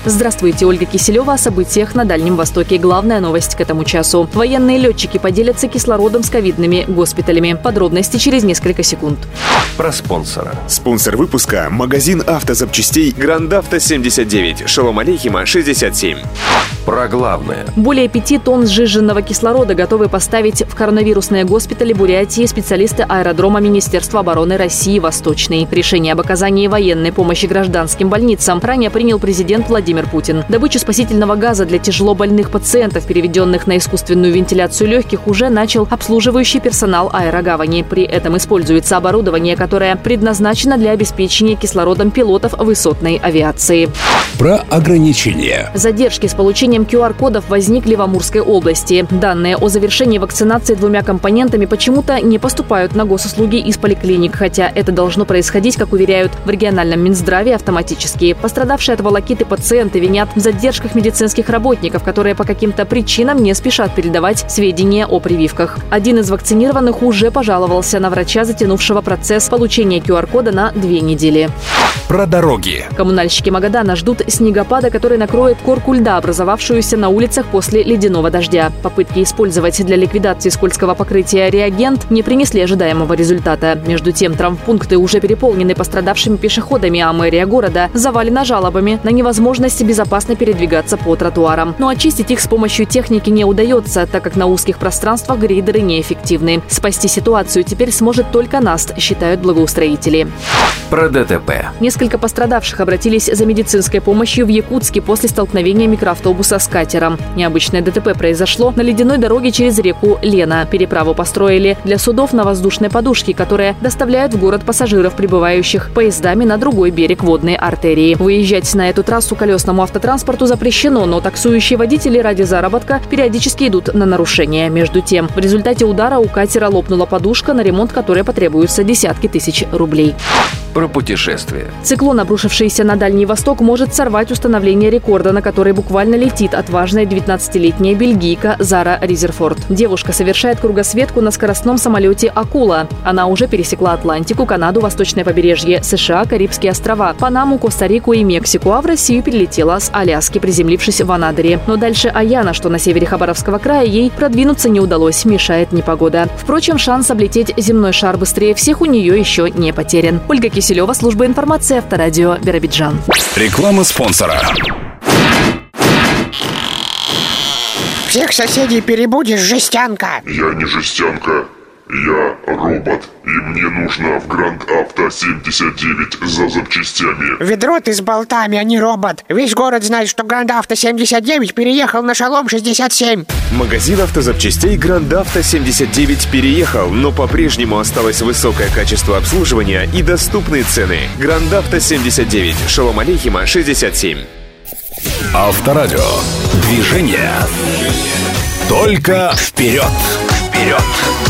Здравствуйте, Ольга Киселева о событиях на Дальнем Востоке. Главная новость к этому часу. Военные летчики поделятся кислородом с ковидными госпиталями. Подробности через несколько секунд. Про спонсора. Спонсор выпуска – магазин автозапчастей Grand Авто 79, Шолом Алейхима 67. Про главное. Более 5 тонн сжиженного кислорода готовы поставить в коронавирусные госпитали Бурятии специалисты аэродрома Министерства обороны России «Восточный». Решение об оказании военной помощи гражданским больницам ранее принял президент Владимир Путин. Добычу спасительного газа для тяжелобольных пациентов, переведенных на искусственную вентиляцию легких, уже начал обслуживающий персонал аэрогавани. При этом используется оборудование, которое предназначено для обеспечения кислородом пилотов высотной авиации. Про ограничения. Задержки с получением QR-кодов возникли в Амурской области. Данные о завершении вакцинации 2 компонентами почему-то не поступают на госуслуги из поликлиник, хотя это должно происходить, как уверяют в региональном Минздраве, автоматически. Пострадавшие от волокиты пациенты винят в задержках медицинских работников, которые по каким-то причинам не спешат передавать сведения о прививках. Один из вакцинированных уже пожаловался на врача, затянувшего процесс получения QR-кода на 2 недели. Про дороги. Коммунальщики Магадана ждут снегопада, который накроет корку льда, образовавшуюся на улицах после ледяного дождя. Попытки использовать для ликвидации скользкого покрытия реагент не принесли ожидаемого результата. Между тем, травмпункты уже переполнены пострадавшими пешеходами, а мэрия города завалена жалобами на невозможность безопасно передвигаться по тротуарам. Но очистить их с помощью техники не удается, так как на узких пространствах грейдеры неэффективны. Спасти ситуацию теперь сможет только НАСТ, считают благоустроители. Про ДТП. Несколько пострадавших обратились за медицинской помощью в Якутске после столкновения микроавтобуса с катером. Необычное ДТП произошло на ледяной дороге через реку Лена. Переправу построили для судов на воздушной подушке, которые доставляют в город пассажиров, прибывающих поездами на другой берег водной артерии. Выезжать на эту трассу колесному автотранспорту запрещено, но таксующие водители ради заработка периодически идут на нарушения. Между тем, в результате удара у катера лопнула подушка, на ремонт которой потребуются десятки тысяч рублей. Про путешествие. Циклон, обрушившийся на Дальний Восток, может сорвать установление рекорда, на который буквально летит отважная 19-летняя бельгийка Зара Ризерфорд. Девушка совершает кругосветку на скоростном самолете «Акула». Она уже пересекла Атлантику, Канаду, восточное побережье США, Карибские острова, Панаму, Коста-Рику и Мексику, а в Россию перелетела с Аляски, приземлившись в Анадыре. Но дальше Аяна, что на севере Хабаровского края, ей продвинуться не удалось, мешает непогода. Впрочем, шанс облететь земной шар быстрее всех у нее еще не потерян. Ольга Киселева, служба информации, Авторадио, Биробиджан. Реклама спонсора. Всех соседей перебудешь, жестянка. Я не жестянка, я робот, и мне нужно в Grand Авто 79 за запчастями. Ведро ты с болтами, а не робот. Весь город знает, что Grand Авто 79 переехал на Шолом 67. Магазин автозапчастей Grand Авто 79 переехал, но по-прежнему осталось высокое качество обслуживания и доступные цены. Grand Авто 79, Шолом Алейхима 67. Авторадио. Движение. Только вперед. Вперед.